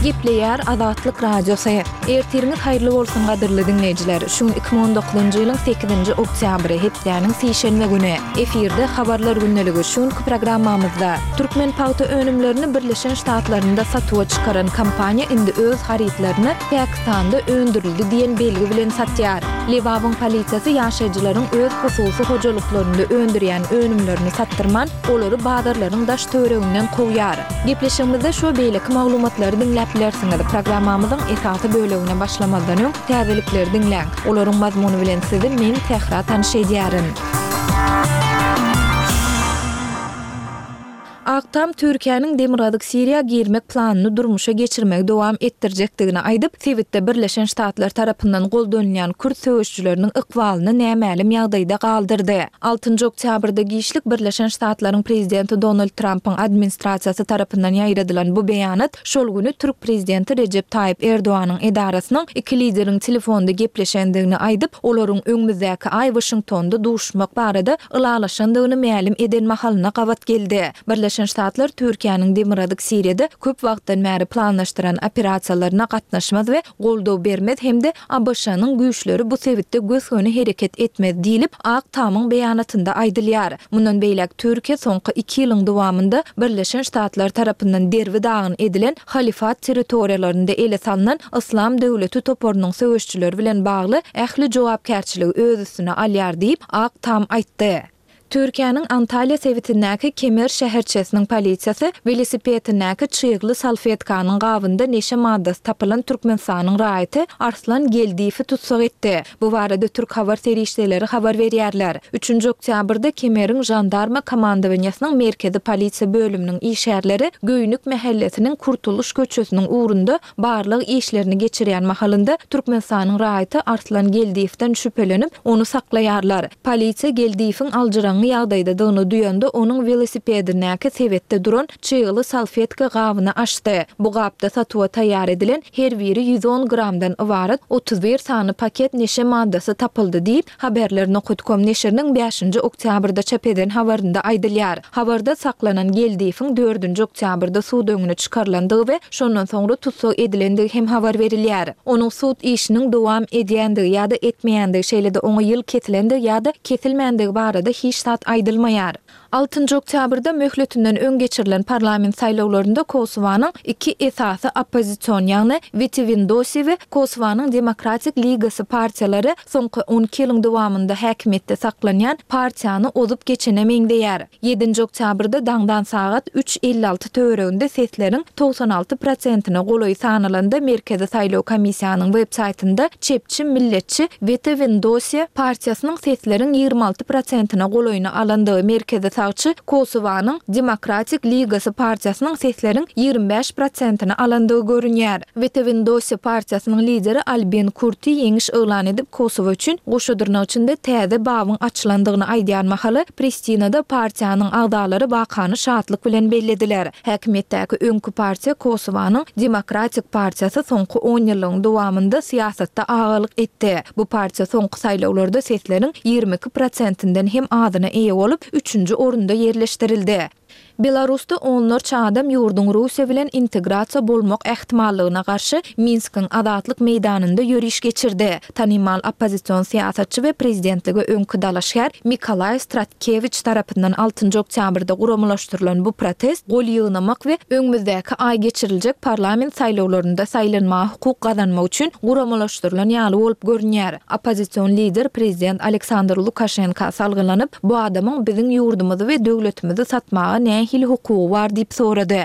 Gepleýär Azatlyk radiosu. Ertiriniz haýyrly bolsun gadyrly dinleýijiler. Şu 2019-njy ýylyň 8-nji oktýabry hepdeniň sişenme güni. Efirde habarlar günneligi şu programmamyzda Türkmen paýta önümlerini Birleşen Ştatlarynda satyga çykaran kompaniýa indi öz haritlaryny Pakistanda öndürildi diýen belgi bilen satýar. Libanon polisiýasy ýaşaýjylaryň öz hususy hojalyklaryny öndürýän önümlerini sattyrman, olary bazarlaryň daş töreginden kowýar. Gepleşigimizde şu beýleki maglumatlary dinläp bilersiňiz. Programmamyzyň esasy bölegine başlamadan öň täzelikleri dinläň. Olaryň mazmuny bilen sizi men tehra tanışydýaryn. Aktam Türkiýanyň Demiradyk Siriýa girmek planyny durmuşa geçirmek dowam etdirjekdigini aýdyp, Sewitde Birleşen Ştatlar tarapyndan goldanýan Kürt söwüşçüleriniň ykbalyny nämälim ýagdaýda galdyrdy. 6-njy oktýabrda giýişlik Birleşen Ştatlaryň prezidenti Donald Trump'yň administrasiýasy tarapyndan ýaýradylan bu beýanat şol güni Türk prezidenti Recep Tayyip Erdoğanyň edarasynyň iki lideriň telefonda gepleşendigini aýdyp, olaryň öňümüzdäki aý Washingtonda duşmak barada ılalaşandygyny mälim eden mahalyna gabat geldi. Birleşen Ştatlar Türkiýanyň Demiradyk Siriýada köp wagtdan bäri planlaşdyran operasiýalaryna gatnaşmaz we goldaw bermez hemde ABŞ-nyň güýçleri bu sebäpde göz-göni hereket etmez diýilip Aktamyň beýanatynda aýdylýar. Mundan beýlek Türkiýa soňky 2 ýylyň dowamında Birleşen Ştatlar tarapyndan derwi dağyn edilen halifat territoriýalarynda ele salynan Islam döwleti toporunyň söwüşçüleri bilen bagly ähli jogapkärçiligi öz üstüne alýar diýip Aktam aýtdy. Türkiýanyň Antalya sewitindäki Kemer şäherçesiniň polisiýasy velosipedindäki çyýgly salfetkanyň gawynda neşe maddasy tapylan Türkmenistanyň raýaty Arslan Geldiýewi tutsak etdi. Bu barada Türk habar serişdeleri habar berýärler. 3-nji oktýabrda Kemeriň jandarma komandowanýasynyň merkezi polisiýa bölüminiň işärleri Göýnük mahallesiniň Kurtuluş köçesiniň uğrunda barlyk işlerini geçirýän mahalynda Türkmenistanyň raýaty Arslan Geldiýewden şüphelenip onu saklaýarlar. Polisiýa Geldiýewiň aljaran ýagdaýda dyny duýanda onuň velosipedinäki sebetde duran çyýgly salfetka gawyny açdy. Bu gapda satyga taýýar edilen her biri 110 gramdan ibaret 31 sany paket neşe maddasy tapyldy diýip haberlerini Okutkom neşriniň 5-nji oktýabrda çap eden habarynda aýdylýar. Habarda saklanan Geldiýewiň 4-nji oktýabrda suw döňüne çykarlandygy we şondan soňra tutsak edilendigi hem habar berilýär. Onuň suw işiniň dowam edýändigi ýa-da etmeýändigi şeýlede oňa ýyl ketilendi ýa-da ketilmändige barada hiç zat aýdylmaýar. 6-njy oktýabrda möhletinden öň geçirilen parlament saýlawlarynda Kosowanyň iki esasy opozisiýon ýagny Witwindosi we Kosowanyň Demokratik Ligasy partiýalary soňky 12 ýylyň dowamında häkimetde saklanýan partiýany ozup geçenemeýär. 7-nji oktýabrda daňdan sagat 3:56 töwereginde sesleriň 96%-ni golaý sanalanda Merkezi Saýlaw Komissiýanyň web saýtynda çepçi milletçi Witwindosi partiýasynyň sesleriň 26%-ni golaýyna alandygy Merkezi Sagçı Kosowanyň Demokratik Ligasy partiýasynyň sesleriň 25%-ni alandygy görünýär. Witwindosi partiýasynyň lideri Albin Kurti ýeňiş elan edip Kosowa üçin goşadyrnak içinde täze babyň açylandygyny aýdýan mahaly Pristinada partiýanyň agdalary bakany şatlyk bilen bellediler. Häkimetdäki öňkü partiýa Kosowanyň Demokratik partiýasy soňky 10 ýylyň dowamında siýasatda agalyk etdi. Bu partiýa soňky saýlawlarda sesleriň 22%-inden hem adyna eýe bolup 3-nji orunda yerleştirildi. Belarusda onlarca adam ýurdun Russiýa bilen integrasiýa bolmak ähtimallygyna garşy Minskiň Azatlyk meýdanynda ýöriş geçirdi. Tanymal opozisiýon siýasatçy we prezidentligi öňkü dalaşýar Mikolay Stratkevich tarapyndan 6-njy oktýabrda guramlaşdyrylan bu protest gol ýygnamak we öňümüzdäki aý geçiriljek parlament saýlawlarynda saýlanma hukuk gazanmak üçin guramlaşdyrylan ýaly bolup görünýär. Opozisiýon lider prezident Aleksandr Lukashenko salgylanyp bu adamyň biziň ýurdumyzy we döwletimizi satmagy nähili hukugy bar diýip sorady.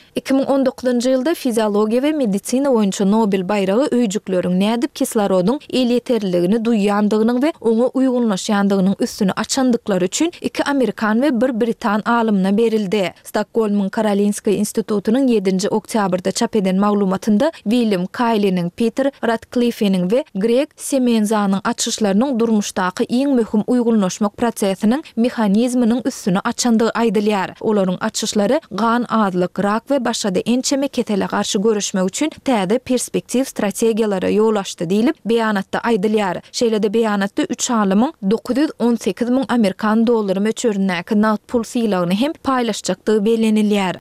2019-njy ýylda fiziologiýa we medisina boýunça Nobel baýragy öýjükleriň nädip kislorodun ýeterliligini duýýandygynyň we oňa uýgunlaşýandygynyň üstüni açandyklary üçin 2 Amerikan we 1 Britan alymyna berildi. Stockholmyň Karolinska institutunyň 7-nji oktýabrda çap eden maglumatynda William Cayley'niň, Peter Ratcliffe'niň we Greg Semenzanyň açyşlarynyň durmuşdaky iň möhüm uýgunlaşmak prosesiniň mexanizminiň üstüni açandygy aýdylýar. Olaryň açyşlary gan azlyk, rak we başada ençeme ketele garşy görüşmek üçin täze perspektiv strategiýalara ýol açdy diýilip beýanatda aýdylýar. Şeýlede beýanatda 3 alymyň 918 000 Amerikan dollary möçürindäki naqd pul sylagyny hem paýlaşjakdygy bellenilýär.